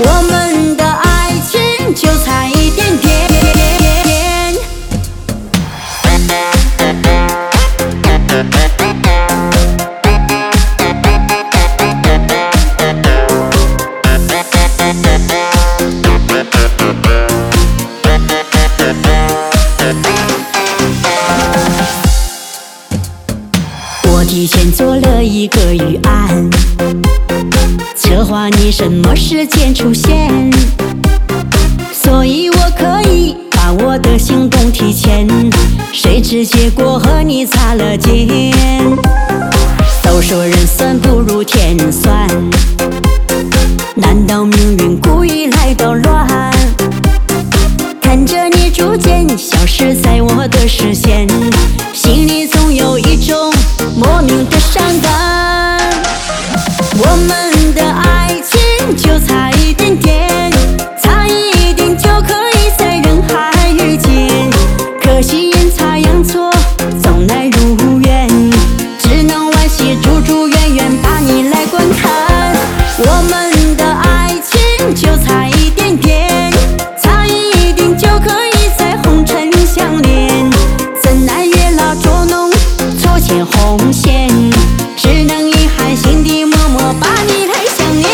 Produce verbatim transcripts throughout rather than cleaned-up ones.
我们的爱情就差一点点。我提前做了一个预案，策划你什么时间出现，所以我可以把我的行动提前。谁知结果和你擦了肩，都说人算不如天算，难道命运故意来捣乱？看着你逐渐消失在我的视线，心里总有一种莫名的伤感。我们的爱情就差一点点，差一点就可以在人海遇见，可惜阴差阳错总难如愿，只能惋惜住住远远把你来观看。我们的爱情就差一点点，差一点就可以在红尘相恋，怎奈月老捉弄错牵红线，只能遗憾心底默默把你来想念。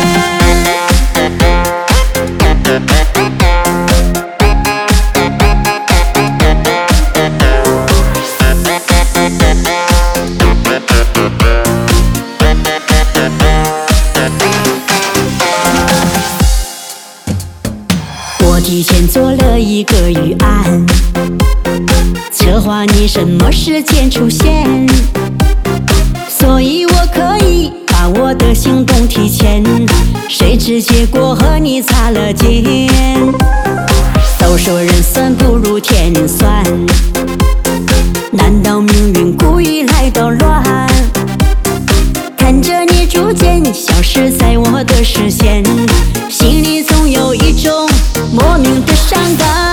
我提前做了一个预案，策划你什么时间出现，所以我可以把我的行动提前。谁知结果和你擦了肩，都说人算不如天算，难道命运故意来捣乱？看着你逐渐消失在我的视线，心里总有一种莫名的伤感。